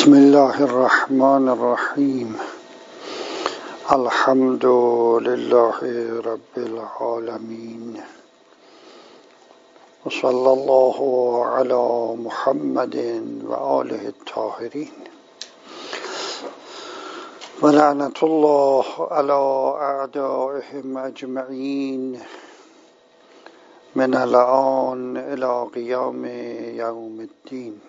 بسم الله الرحمن الرحیم. الحمد لله رب العالمین و صلی الله علی محمد و آله الطاهرین و لعنت الله علی اعدائهم اجمعین من الآن الی قیام یوم الدین.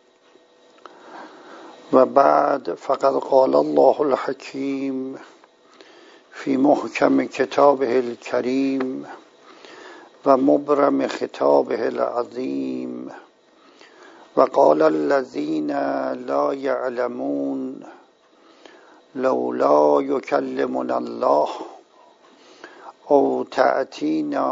و بعد، فقد قال الله الحکیم فی محکم کتابه الکریم و مبرم خطابه العظیم و قال الذین لا یعلمون لولا یکلمنا الله او تأتینا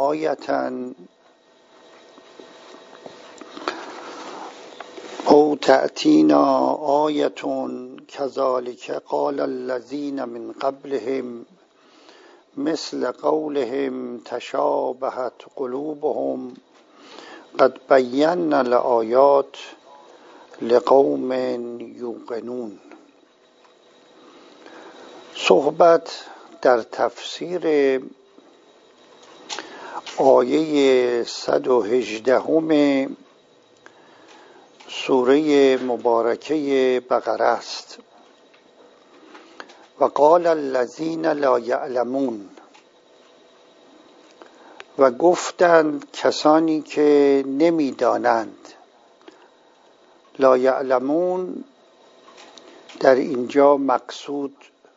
آیة كذلك قال الذين من قبلهم مثل قولهم تشابهت قلوبهم قد بينا الآيات لقوم یوقنون. صحبت در تفسیر آیه 118 سوره مبارکه بقره است. و قال الذین لا یعلمون، و گفتند کسانی که نمیدانند. لا یعلمون در اینجا مقصود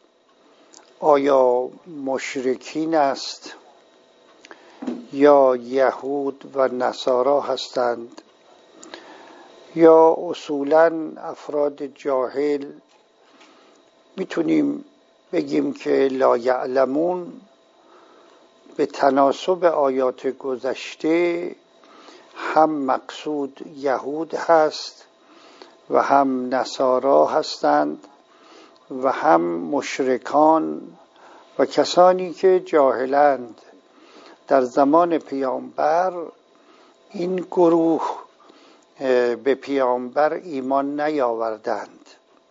آیا مشرکین است یا یهود و نصارا هستند یا اصولاً افراد جاهل؟ میتونیم بگیم که لا یعلمون به تناسب آیات گذشته هم مقصود یهود هست و هم نصارا هستند و هم مشرکان و کسانی که جاهلند. در زمان پیامبر این گروه به پیامبر ایمان نیاوردند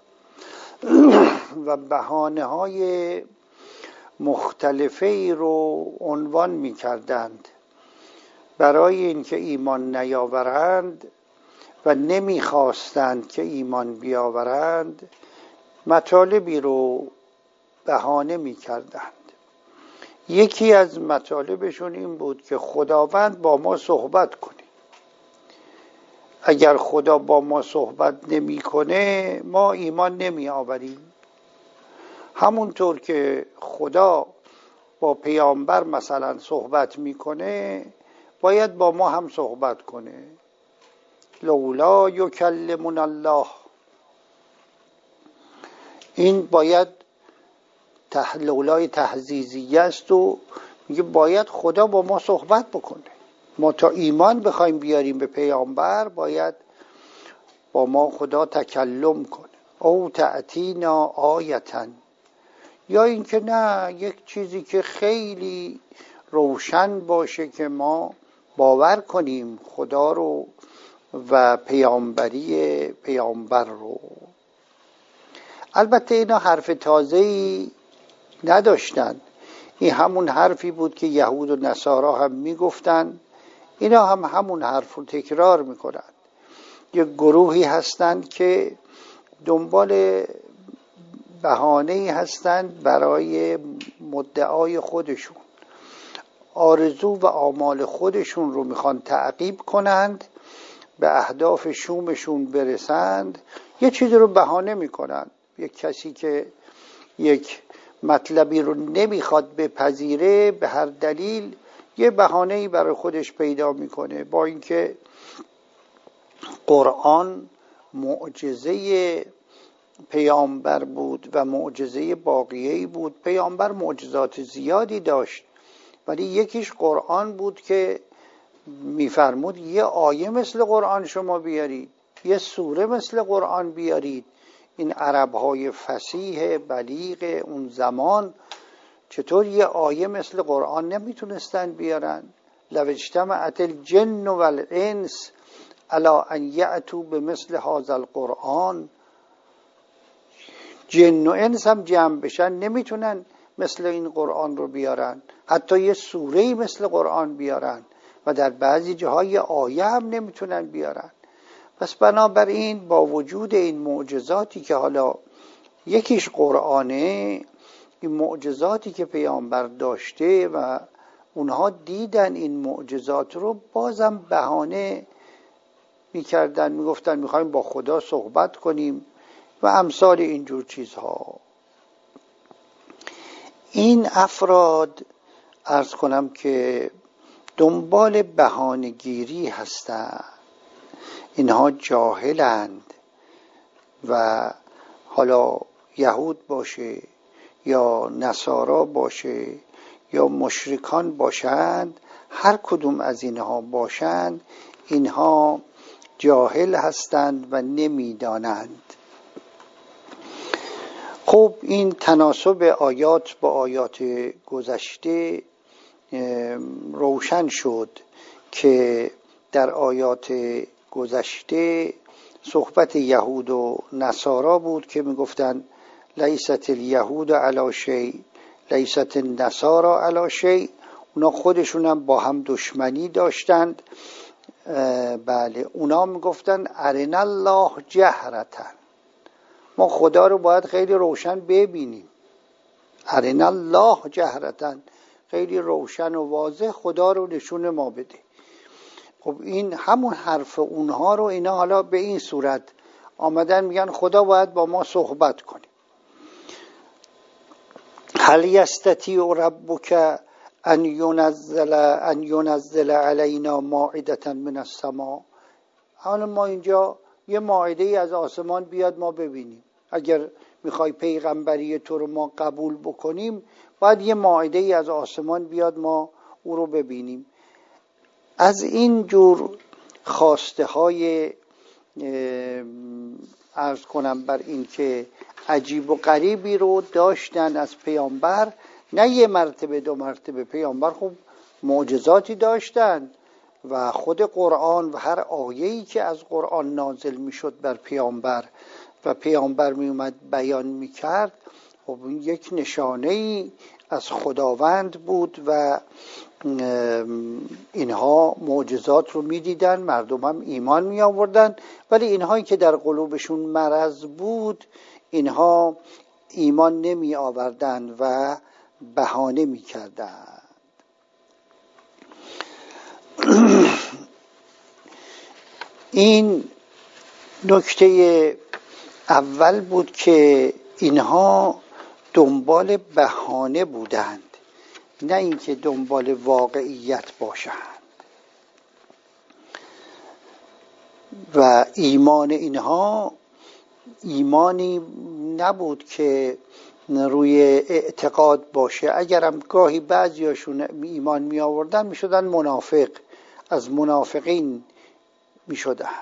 و بهانه‌های مختلفی رو عنوان می‌کردند برای اینکه ایمان نیاورند و نمی‌خواستند که ایمان بیاورند. مطالبی رو بهانه می‌کردند. یکی از مطالبشون این بود که خداوند با ما صحبت کنه. اگر خدا با ما صحبت نمی‌کنه ما ایمان نمی‌آوریم. همونطور که خدا با پیامبر مثلا صحبت می‌کنه باید با ما هم صحبت کنه. لولا یکلمنا الله، این باید لولای تحزیزیه است و میگه باید خدا با ما صحبت بکنه. ما تا ایمان بخوایم بیاریم به پیامبر باید با ما خدا تکلم کنه. او تأتینا آیة، یا اینکه نه، یک چیزی که خیلی روشن باشه که ما باور کنیم خدا رو و پیامبری پیامبر رو. البته اینا حرف تازه‌ای نداشتن. این همون حرفی بود که یهود و نصارا هم میگفتن. اینا هم همون حرف رو تکرار میکنن. یک گروهی هستند که دنبال بهانه‌ای هستند برای مدعای خودشون. آرزو و آمال خودشون رو میخوان تعقیب کنند، به اهداف شومشون برسند. یه چیزی رو بهانه میکنن. یک کسی که یک مطلبی رو نمیخواد بپذیره به هر دلیل یه بهانه‌ای برای خودش پیدا میکنه. با اینکه قرآن معجزه پیامبر بود و معجزه باقیه‌ای بود. پیامبر معجزات زیادی داشت، ولی یکیش قرآن بود که میفرمود یه آیه مثل قرآن شما بیارید، یه سوره مثل قرآن بیارید. این عرب‌های فصیح بلیغ اون زمان چطور یه آیه مثل قرآن نمیتونستن بیارن؟ لو اجتمعت الجن والانس علی ان یأتوا بمثل هذا القرآن جن و انس هم جمع بشن نمیتونن مثل این قرآن رو بیارن، حتی یه سوره‌ای مثل قرآن بیارن و در بعضی جاهای آیه هم نمیتونن بیارن. پس بنابراین با وجود این معجزاتی که حالا یکیش قرآنه، این معجزاتی که پیامبر داشته و اونها دیدن این معجزات رو، بازم بهانه میکردن، میگفتن میخوایم با خدا صحبت کنیم و امثال اینجور چیزها. این افراد عرض کنم که دنبال بهانه‌گیری هستند، اینها جاهلند و حالا یهود باشه یا نصارا باشه یا مشرکان باشند، هر کدوم از اینها باشند، اینها جاهل هستند و نمیدانند. خب این تناسب آیات با آیات گذشته روشن شد که در آیات گذشته صحبت یهود و نصارا بود که میگفتن لیست الیهود علی شیء لیست النصارا علی شیء. اونا خودشون هم با هم دشمنی داشتند. بله، اونا میگفتن ارنا الله جهرةً، ما خدا رو باید خیلی روشن ببینیم. ارنا الله جهرةً، خیلی روشن و واضح خدا رو نشون ما بده. خب این همون حرف اونها رو اینا حالا به این صورت آمدن میگن خدا باید با ما صحبت کنه. هل یستطیع ربک ان ینزل علینا مائدة من السماء. حالا ما اینجا یه مائده از آسمان بیاد ما ببینیم. اگر میخوای پیغمبری تو رو ما قبول بکنیم، باید یه مائده از آسمان بیاد ما او رو ببینیم. از این جور خواسته های عرض کنم بر این که عجیب و غریبی رو داشتن از پیامبر، نه یه مرتبه دو مرتبه. پیامبر خب معجزاتی داشتن و خود قرآن و هر آیه‌ای که از قرآن نازل میشد بر پیامبر و پیامبر می اومد بیان میکرد، خب این یک نشانه‌ای از خداوند بود و اینها معجزات رو میدیدن، مردم هم ایمان می آوردن. ولی اینهایی که در قلوبشون مرض بود، اینها ایمان نمی آوردن و بهانه می کردن. این نکته اول بود که اینها دنبال بهانه بودند، نه اینکه دنبال واقعیت باشند. و ایمان اینها ایمانی نبود که روی اعتقاد باشه. اگرم گاهی بعضیاشون ایمان می آوردن، می شدن منافق، از منافقین می شدند.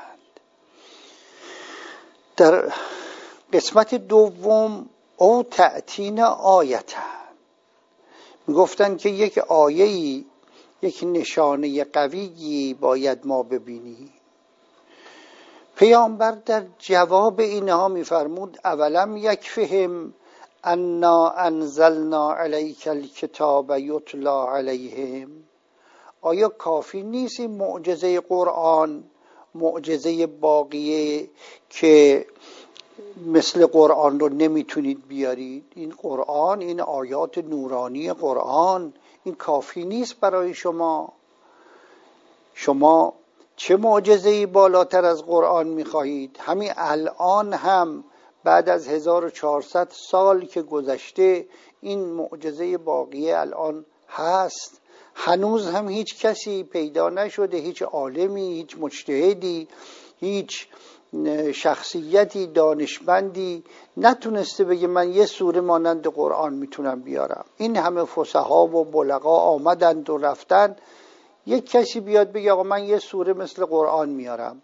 در قسمت دوم او تأتین آیتن، می گفتن که یک آیه‌ای، یک نشانه قویی باید ما ببینیم. پیامبر در جواب اینها می‌فرمود اولم یکفهم انا انزلنا علیک الکتاب یتلی علیهم. آیا کافی نیست این معجزه قرآن، معجزه باقیه که مثل قرآن رو نمیتونید بیارید؟ این قرآن، این آیات نورانی قرآن، این کافی نیست برای شما؟ شما چه معجزه‌ای بالاتر از قرآن می‌خواهید؟ همین الان هم بعد از 1400 سال که گذشته، این معجزه باقیه الان هست. هنوز هم هیچ کسی پیدا نشده، هیچ عالمی، هیچ مجتهدی، هیچ شخصیتی دانشمندی نتونسته بگه من یه سوره مانند قرآن میتونم بیارم. این همه فصحا و بلغا آمدند و رفتن، یک کسی بیاد بگه آقا من یه سوره مثل قرآن میارم.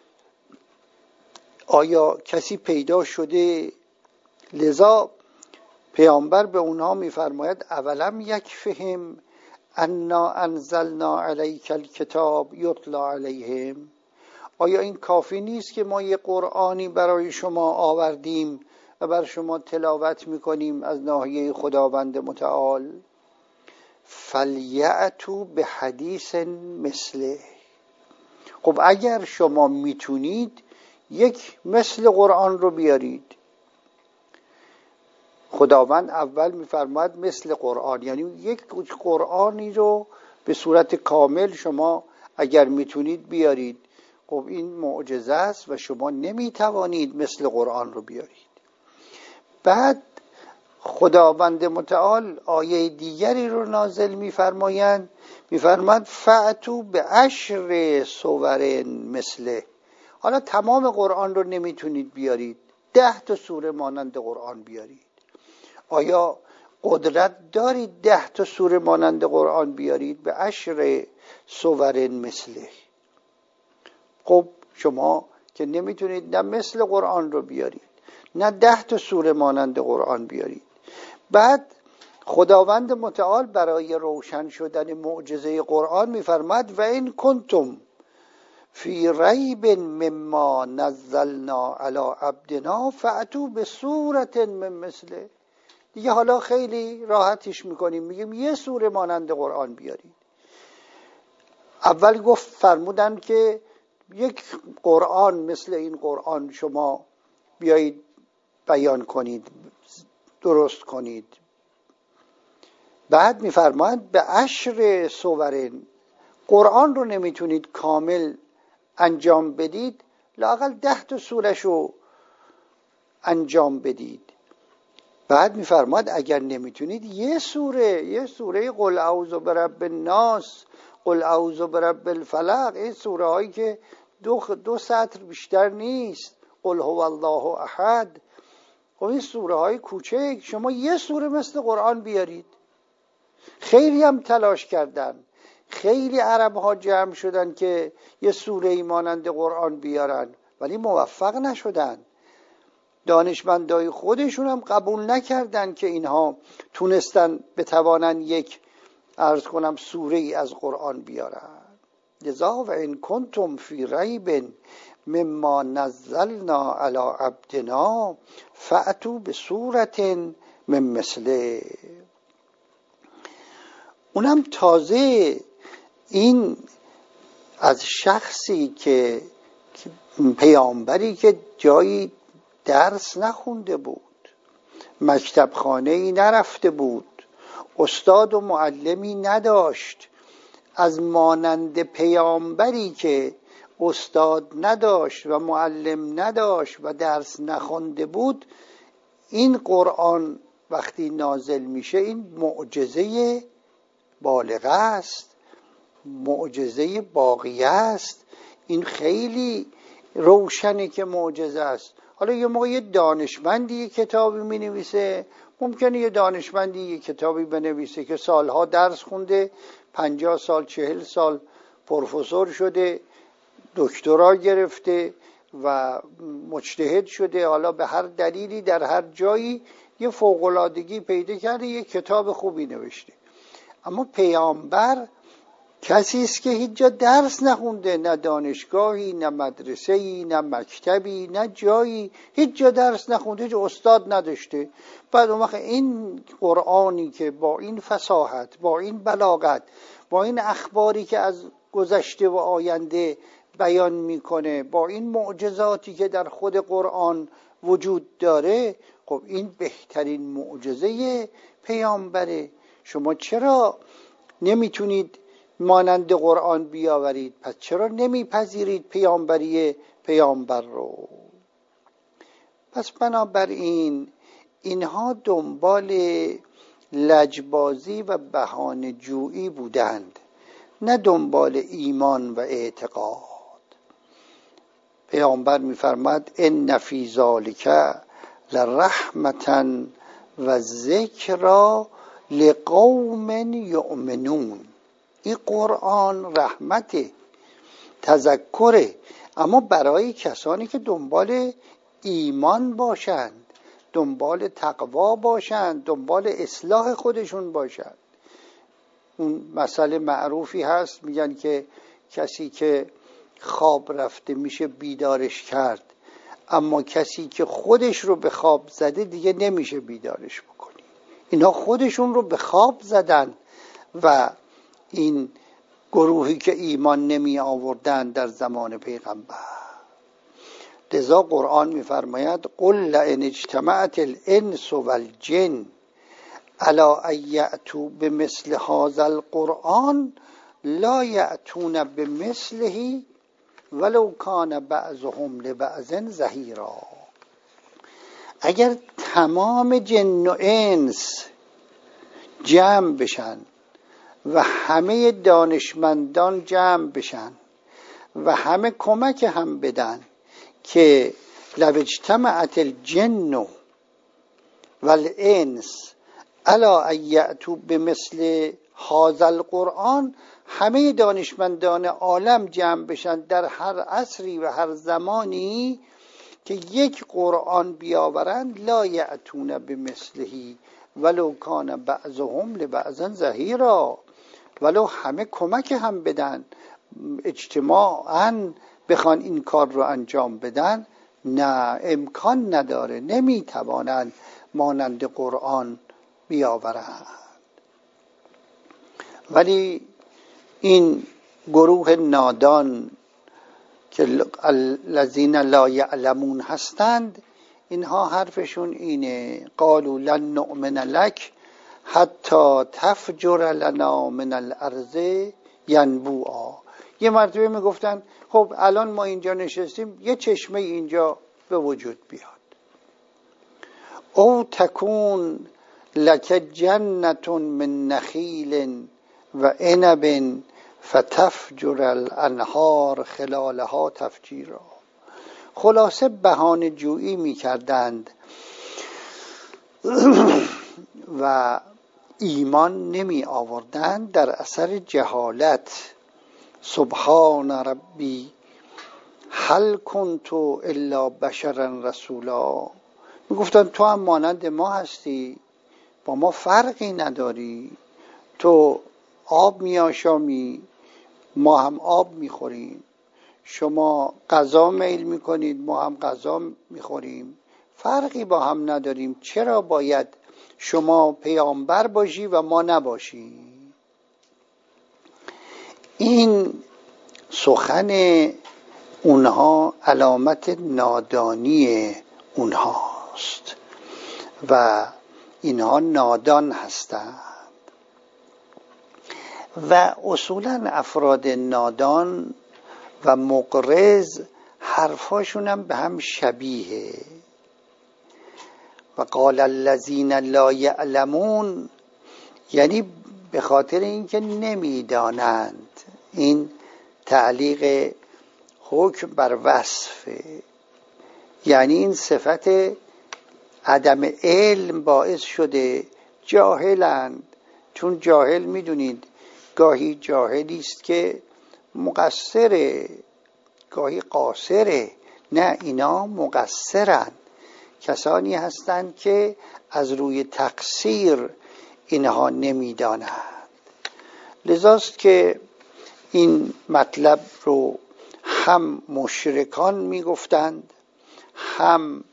آیا کسی پیدا شده؟ لذا پیامبر به اونها میفرماید اولم یکفهم انا انزلنا علیک الکتاب یتلی علیهم. آیا این کافی نیست که ما یه قرآنی برای شما آوردیم و بر شما تلاوت میکنیم از ناحیه خداوند متعال، فلیأتوا بحدیث مثله. خب اگر شما میتونید یک مثل قرآن رو بیارید. خداوند اول میفرماید مثل قرآن، یعنی یک قرآنی رو به صورت کامل شما اگر میتونید بیارید. خب این معجزه است و شما نمیتوانید مثل قرآن رو بیارید. بعد خداوند متعال آیه دیگری رو نازل میفرمایند، میفرماید فأتوا بعشر سور مثله. حالا تمام قرآن رو نمیتونید بیارید، 10 تا سوره مانند قرآن بیارید. آیا قدرت دارید 10 تا سوره مانند قرآن بیارید؟ به عشر سور مثله. خب شما که نمیتونید نه مثل قرآن رو بیارید نه 10 تا سوره مانند قرآن بیارید. بعد خداوند متعال برای روشن شدن معجزه قرآن میفرماد و این کنتم فی ریب مما نزلنا علی عبدنا فأتوا بسورة من مثله. دیگه حالا خیلی راحتش میکنیم، میگیم یه سوره مانند قرآن بیارید. اول گفت فرمودن که یک قرآن مثل این قرآن شما بیایید بیان کنید، درست کنید. بعد میفرمایند به عشر سورن، قرآن رو نمیتونید کامل انجام بدید، لااقل 10 تا سوره‌شو انجام بدید. بعد میفرماد اگر نمیتونید یه سوره قل اعوذ برب الناس، قل اعوذ برب الفلق، این سوره هایی که دو سطر بیشتر نیست، قل هو الله احد. خب این سوره های کوچک، شما یه سوره مثل قرآن بیارید. خیلی هم تلاش کردن، خیلی عرب ها جمع شدن که یه سوره مانند قرآن بیارن ولی موفق نشدن. دانشمندای خودشون هم قبول نکردن که اینها تونستن بتوانن یک عرض کنم سوره ای از قرآن بیارن. لذا و ان کنتم فی ریب مما نزلنا علی عبدنا فأتوا بسورة من مثله. اونم تازه این از شخصی که پیامبری که جایی درس نخونده بود، مکتب خانه‌ای نرفته بود، استاد و معلمی نداشت. از مانند پیامبری که استاد نداشت و معلم نداشت و درس نخونده بود، این قرآن وقتی نازل میشه این معجزه بالغه است، معجزه باقیه است. این خیلی روشنه که معجزه است. حالا یه موقع یه دانشمندی یه کتابی می نویسه، ممکنه یه دانشمندی یه کتابی بنویسه که سالها درس خونده، 50 سال 40 سال پروفسور شده، دکترا گرفته و مجتهد شده، حالا به هر دلیلی در هر جایی یه فوق‌العادگی پیدا کرده، یه کتاب خوبی نوشته. اما پیامبر کسی است که هیچ جا درس نخونده، نه دانشگاهی، نه مدرسه‌ای، نه مکتبی، نه جایی، هیچ جا درس نخونده، هیچ استاد نداشته. بعد اون وقت این قرآنی که با این فصاحت، با این بلاغت، با این اخباری که از گذشته و آینده بیان میکنه، با این معجزاتی که در خود قرآن وجود داره، خب این بهترین معجزه پیامبره. شما چرا نمیتونید مانند قرآن بیاورید؟ پس چرا نمیپذیرید پیامبری پیامبر رو؟ پس بنابراین اینها دنبال لجبازی و بهانه جویی بودند، نه دنبال ایمان و اعتقاد. پیامبر میفرماد ان فی ذلک لرحمة و ذکری لقوم یؤمنون. این قرآن رحمت، تذکره، اما برای کسانی که دنبال ایمان باشند، دنبال تقوا باشند، دنبال اصلاح خودشون باشند. اون مسئله معروفی هست، میگن که کسی که خواب رفته میشه بیدارش کرد، اما کسی که خودش رو به خواب زده دیگه نمیشه بیدارش بکنی. اینا خودشون رو به خواب زدن و این گروهی که ایمان نمی آوردن در زمان پیغمبر. لذا قرآن میفرماید قل لئن اجتمعت الانس والجن علی ان یأتوا بمثل هذا القرآن لا یأتون بمثله ولو کان بعضهم لبعض ظهیرا. اگر تمام جن و انس جمع بشن و همه دانشمندان جمع بشن و همه کمک هم بدن که لو اجتمعت الجن والانس علی ان یأتوا بمثل هذا القرآن، همه دانشمندان عالم جمع بشن در هر عصری و هر زمانی که یک قرآن بیاورند لا یأتون بمثله ولو کان بعضهم لبعض ظهیرا، ولو همه کمک هم بدن اجتماعاً بخوان این کار رو انجام بدن، نه، امکان نداره، نمیتوانند مانند قرآن بیاورند. ولی این گروه نادان که الذین لا یعلمون هستند، اینها حرفشون اینه قالوا لن نؤمن لک حتی تفجر لنا من الارض ینبوعا. یه مرتبه میگفتن خب الان ما اینجا نشستیم، یه چشمه اینجا به وجود بیاد. او تکون لک جنت من نخیل و عنب فتفجر الانهار خلالها تفجیرا. خلاصه بهانه جویی میکردند و ایمان نمی آوردند در اثر جهالت. سبحان ربی هل کنت الا بشرا رسولا. میگفتن تو هم مانند ما هستی، با ما فرقی نداری، تو آب میآشامی، ما هم آب میخوریم، شما غذا میل میکنید، ما هم غذا میخوریم، فرقی با هم نداریم، چرا باید شما پیامبر باشی و ما نباشی؟ این سخن اونها علامت نادانی اونهاست و اینها نادان هستند و اصولا افراد نادان و مغرض حرفاشون هم به هم شبیه. و قال الذین لا یعلمون، یعنی به خاطر اینکه نمیدانند. این تعلیق حکم بر وصفه، یعنی این صفت عدم علم باعث شده جاهلند. چون جاهل میدونید گاهی جاهلی است که مقصره، گاهی قاصره. نه، اینا مقصرند، کسانی هستند که از روی تقصیر اینها نمیدانند. لذاست که این مطلب رو هم مشرکان میگفتند، هم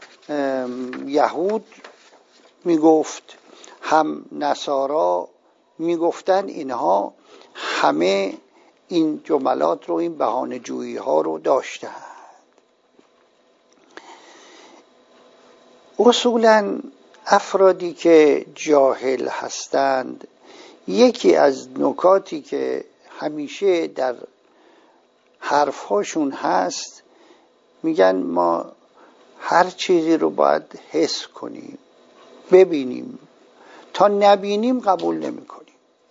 یهود میگفت، هم نصارا میگفتن. اینها همه این جملات رو، این بهانه جویی ها رو داشتند. اصولا افرادی که جاهل هستند، یکی از نکاتی که همیشه در حرفهاشون هست، میگن ما هر چیزی رو باید حس کنیم، ببینیم، تا نبینیم قبول نمی کنیم.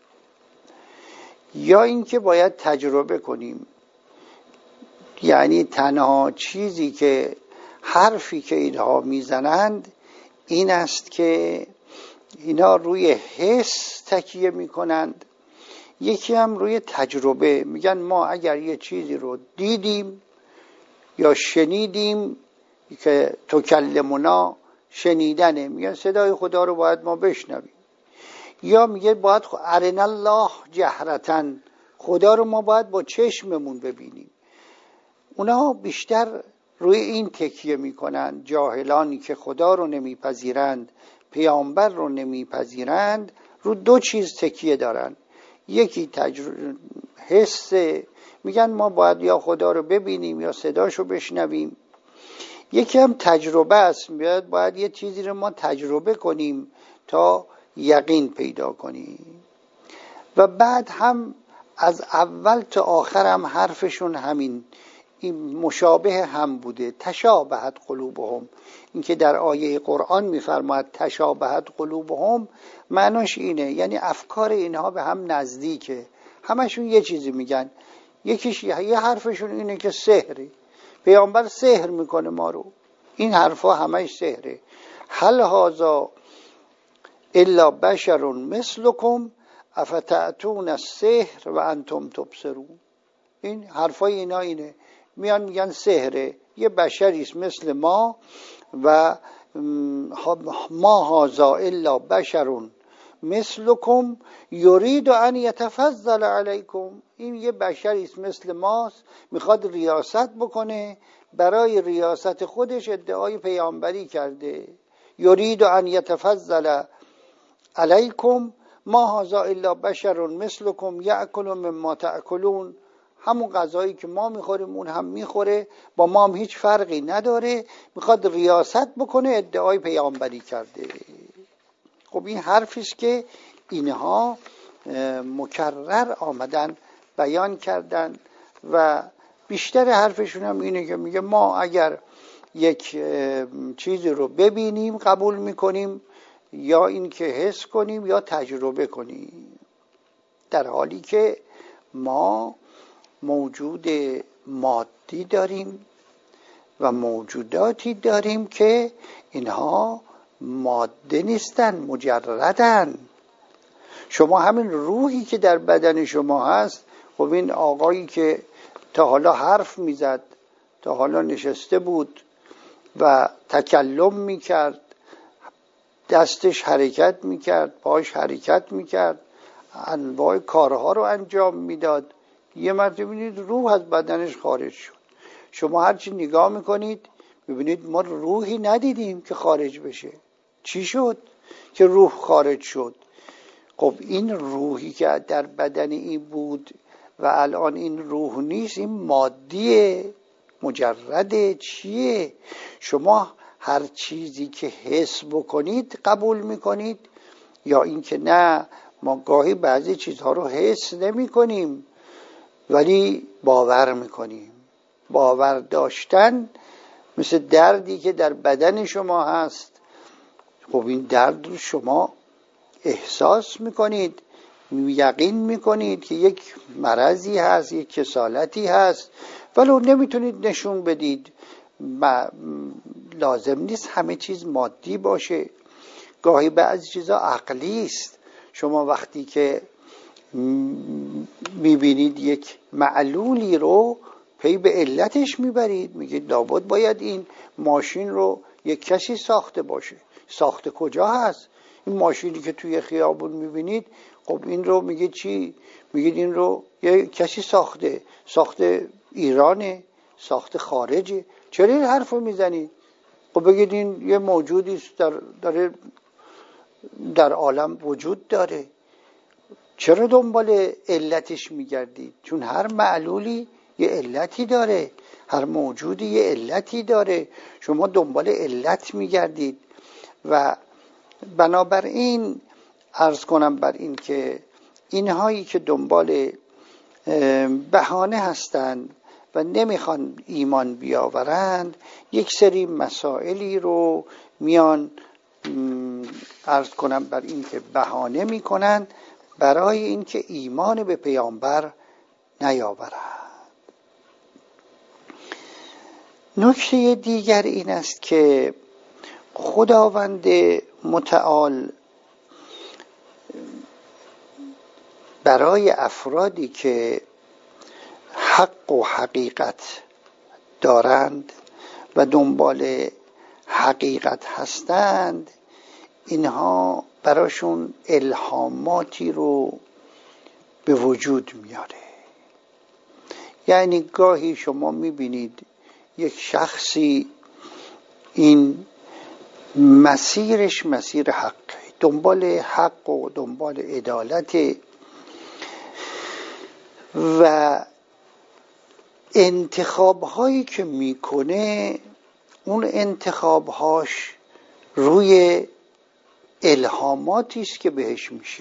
یا اینکه باید تجربه کنیم. یعنی تنها چیزی که حرفی که اینها میزنند این است که اینا روی حس تکیه میکنند، یکی هم روی تجربه. میگن ما اگر یه چیزی رو دیدیم یا شنیدیم، که تکلمنا شنیدنه، میگن صدای خدا رو باید ما بشنویم. یا میگه باید ارنا الله جهرتن، خدا رو ما باید با چشممون ببینیم. اونا بیشتر روی این تکیه میکنند. جاهلانی که خدا رو نمیپذیرند، پیامبر رو نمیپذیرند، رو دو چیز تکیه دارن. یکی حس، میگن ما باید یا خدا رو ببینیم یا صداشو بشنویم. یکی هم تجربه است، باید یه چیزی رو ما تجربه کنیم تا یقین پیدا کنیم. و بعد هم از اول تا آخر هم حرفشون همین، این مشابه هم بوده. تشابهت قلوبهم، این که در آیه قرآن میفرماید تشابهت قلوبهم، معناش اینه، یعنی افکار اینها به هم نزدیکه، همشون یه چیزی میگن. یکیش یه حرفشون اینه که سحری، پیامبر سحر میکنه ما رو، این حرفا همش سحره. هل هذا الا بشر مثلکم افتأتون السحر و انتم تبصرون. این حرفای اینا اینه، میان میگن سحره، یه بشری است مثل ما و ما هذا الا بشر مثلکم یرید ان یتفضل علیکم. این یه بشری است مثل ماست، میخواد ریاست بکنه، برای ریاست خودش ادعای پیامبری کرده. یرید ان یتفضل علیکم ما هذا الا بشر مثلکم یأکل مما تأکلون. همون غذایی که ما میخوریم اون هم میخوره، با ما هم هیچ فرقی نداره، میخواد ریاست بکنه، ادعای پیامبری کرده. خب این حرفی است که اینها مکرر آمدن بیان کردن و بیشتر حرفشون هم اینه که میگه ما اگر یک چیزی رو ببینیم قبول میکنیم، یا این که حس کنیم یا تجربه کنیم، در حالی که ما موجود مادی داریم و موجوداتی داریم که اینها ماده نیستن، مجردن. شما همین روحی که در بدن شما هست، خب این آقایی که تا حالا حرف میزد، تا حالا نشسته بود و تکلم میکرد، دستش حرکت میکرد، پاش حرکت میکرد، انواع کارها رو انجام میداد، یه مرتبه ببینید روح از بدنش خارج شد. شما هرچی نگاه میکنید ببینید ما روحی ندیدیم که خارج بشه. چی شد که روح خارج شد؟ خب این روحی که در بدن این بود و الان این روح نیست، این مادیه، مجرده. چیه؟ شما هر چیزی که حس بکنید قبول میکنید، یا اینکه نه ما گاهی بعضی چیزها رو حس نمی کنیم ولی باور میکنیم. باور داشتن مثل دردی که در بدن شما هست، خب این درد رو شما احساس میکنید، یقین میکنید که یک مرضی هست، یک کسالتی هست، ولو نمیتونید نشون بدید. لازم نیست همه چیز مادی باشه، گاهی بعضی چیزا عقلی است. شما وقتی که میبینید یک معلولی رو پی به علتش میبرید، میگید لابد باید این ماشین رو یک کسی ساخته باشه. ساخته کجا هست؟ این ماشینی که توی خیابون میبینید، خب این رو میگید چی؟ میگید این رو یک کسی ساخته ایرانه، ساخته خارجه. چرا این حرف رو میزنید؟ خب بگید این یه موجودی است در عالم وجود داره. چرا دنبال علتش میگردید؟ چون هر معلولی یه علتی داره، هر موجودی یه علتی داره، شما دنبال علت میگردید. و بنابراین عرض کنم بر این که اینهایی که دنبال بهانه هستند و نمیخوان ایمان بیاورند، یک سری مسائلی رو میان عرض کنم بر این که بهانه میکنند برای اینکه ایمان به پیامبر نیاورند. نکته دیگر این است که خداوند متعال برای افرادی که حق و حقیقت دارند و دنبال حقیقت هستند، اینها براشون الهاماتی رو به وجود میاره. یعنی گاهی شما میبینید یک شخصی این مسیرش مسیر حق، دنبال حق و دنبال عدالت و انتخاب‌هایی که میکنه اون انتخاب‌هاش روی الهاماتی است که بهش میشه.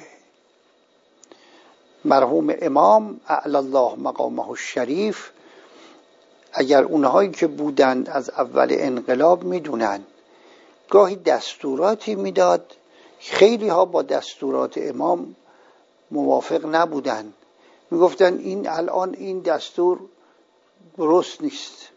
مرحوم امام اعلی الله مقامه الشریف، اگر اونهایی که بودند از اول انقلاب میدونن، گاهی دستوراتی میداد، خیلی ها با دستورات امام موافق نبودن، میگفتن این الان این دستور درست نیست،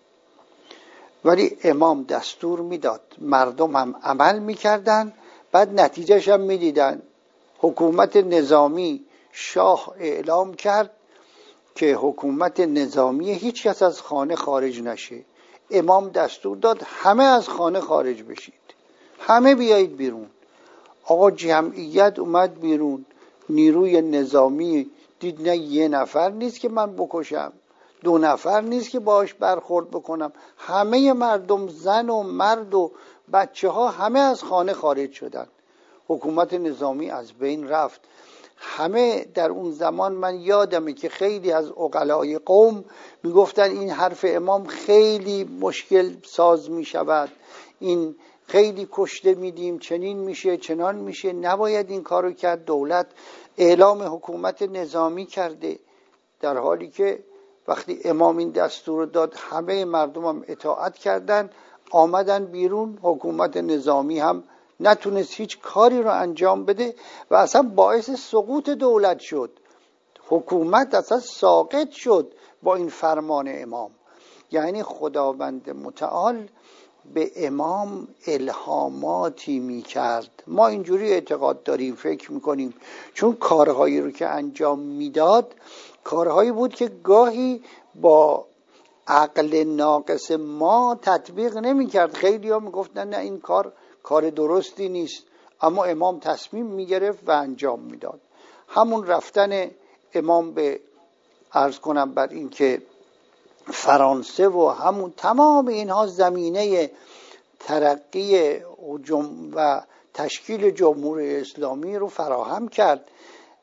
ولی امام دستور میداد، مردم هم عمل میکردن، بعد نتیجهش هم میدیدن. حکومت نظامی، شاه اعلام کرد که حکومت نظامی هیچ کس از خانه خارج نشه. امام دستور داد همه از خانه خارج بشید، همه بیایید بیرون. آقا جمعیت اومد بیرون، نیروی نظامی دید نه یه نفر نیست که من بکشم، 2 نفر نیست که باهاش برخورد بکنم، همه مردم، زن و مرد و بچه ها همه از خانه خارج شدن. حکومت نظامی از بین رفت. همه در اون زمان من یادمه که خیلی از عقلای قوم میگفتن این حرف امام خیلی مشکل ساز میشود، این خیلی کشته میدیم، چنین میشه چنان میشه، نباید این کارو کرد، دولت اعلام حکومت نظامی کرده. در حالی که وقتی امام این دستور داد همه مردم هم اطاعت کردن، آمدن بیرون، حکومت نظامی هم نتونست هیچ کاری رو انجام بده و اصلا باعث سقوط دولت شد. حکومت اصلا ساقط شد با این فرمان امام. یعنی خداوند متعال به امام الهاماتی میکرد. ما اینجوری اعتقاد داریم، فکر میکنیم، چون کارهایی رو که انجام میداد کارهایی بود که گاهی با عقل ناقص ما تطبیق نمیکرد. خیلی ها میگفتن نه این کار درستی نیست، اما امام تصمیم میگرفت و انجام میداد. همون رفتن امام به عرض کنم بر این که فرانسه و همون تمام اینها زمینه ترقی و تشکیل جمهوری اسلامی رو فراهم کرد.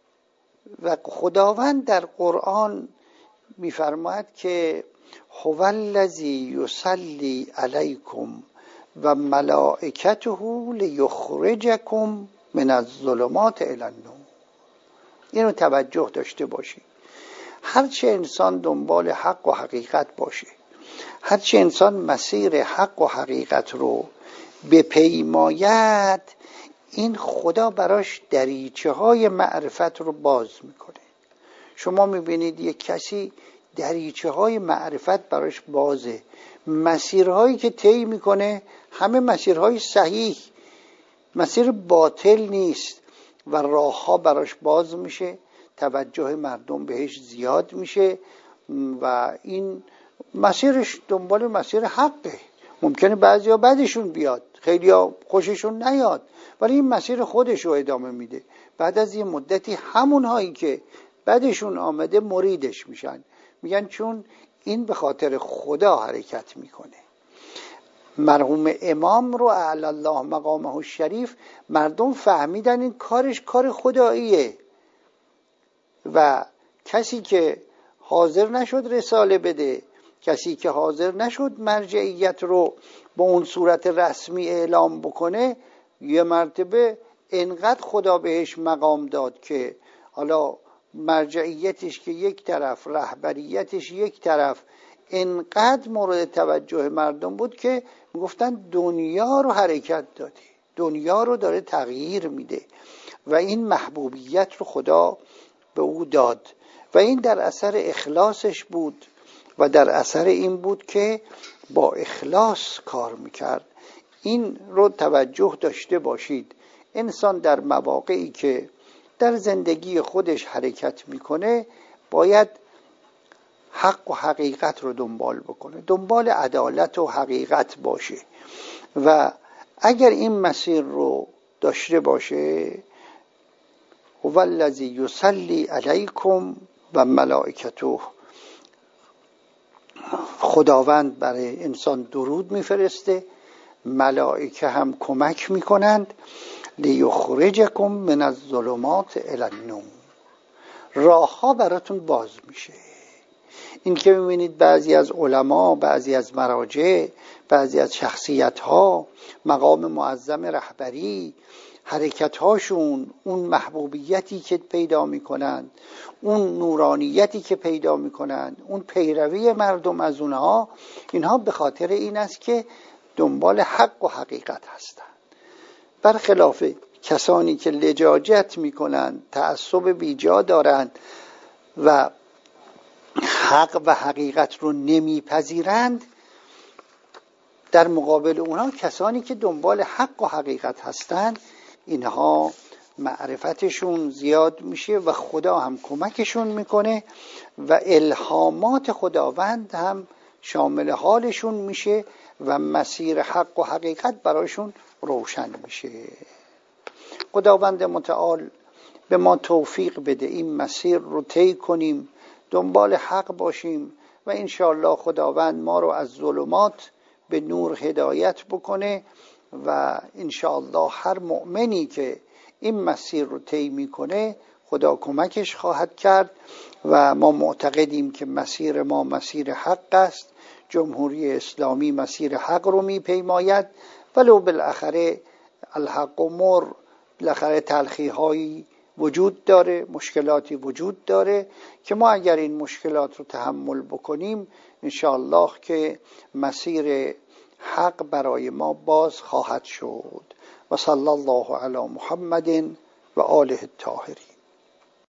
و خداوند در قرآن میفرماید که هو الذی یصلی علیکم و ملائکته لیخرجکم من الظلمات الی النور. اینو توجه داشته باشید. هرچه انسان دنبال حق و حقیقت باشه، هرچه انسان مسیر حق و حقیقت رو بپیماید، این خدا براش دریچه های معرفت رو باز میکنه. شما میبینید یک کسی دریچه های معرفت براش بازه، مسیرهایی که طی میکنه همه مسیرهای صحیح، مسیر باطل نیست و راهها براش باز میشه، توجه مردم بهش زیاد میشه و این مسیرش دنبال مسیر حقه. ممکنه بعضیا بعدشون بیاد، خیلیا خوششون نیاد، ولی این مسیر خودش رو ادامه میده. بعد از یه مدتی همون هایی که بعدشون آمده مریدش میشن، میگن چون این به خاطر خدا حرکت میکنه. مرحوم امام رو اعلی الله مقامه الشریف مردم فهمیدن این کارش کار خداییه و کسی که حاضر نشد رساله بده، کسی که حاضر نشد مرجعیت رو به اون صورت رسمی اعلام بکنه، یه مرتبه انقدر خدا بهش مقام داد که حالا مرجعیتش که یک طرف، رهبریتش یک طرف، انقدر مورد توجه مردم بود که میگفتن دنیا رو حرکت داده، دنیا رو داره تغییر میده و این محبوبیت رو خدا به او داد و این در اثر اخلاصش بود و در اثر این بود که با اخلاص کار میکرد. این رو توجه داشته باشید. انسان در مواقعی که در زندگی خودش حرکت میکنه باید حق و حقیقت رو دنبال بکنه، دنبال عدالت و حقیقت باشه و اگر این مسیر رو داشته باشه، هو الذی یصلی علیکم و ملائکته، خداوند برای انسان درود میفرسته، ملائکه هم کمک میکنند. لیخرجکم من الظلمات الی النور، راه ها براتون باز میشه. این که میبینید بعضی از علما، بعضی از مراجع، بعضی از شخصیت ها، مقام معظم رهبری، حرکت هاشون، اون محبوبیتی که پیدا میکنند، اون نورانیتی که پیدا میکنند، اون پیروی مردم از اونها، اینها به خاطر این است که دنبال حق و حقیقت هستند. برخلاف کسانی که لجاجت میکنند، تعصب بیجا دارند و حق و حقیقت رو نمیپذیرند، در مقابل اونها کسانی که دنبال حق و حقیقت هستند، اینها معرفتشون زیاد میشه و خدا هم کمکشون میکنه و الهامات خداوند هم شامل حالشون میشه و مسیر حق و حقیقت برایشون روشن میشه. خداوند متعال به ما توفیق بده این مسیر رو طی کنیم، دنبال حق باشیم و انشاءالله خداوند ما رو از ظلمات به نور هدایت بکنه و انشاءالله هر مؤمنی که این مسیر رو طی میکنه خدا کمکش خواهد کرد و ما معتقدیم که مسیر ما مسیر حق است. جمهوری اسلامی مسیر حق رو میپیماید، ولو بالاخره الحق مر، بالاخره تلخی هایی وجود داره، مشکلاتی وجود داره که ما اگر این مشکلات رو تحمل بکنیم انشاءالله که مسیر حق برای ما باز خواهد شد. و صلی الله علی محمد و آله الطاهرین.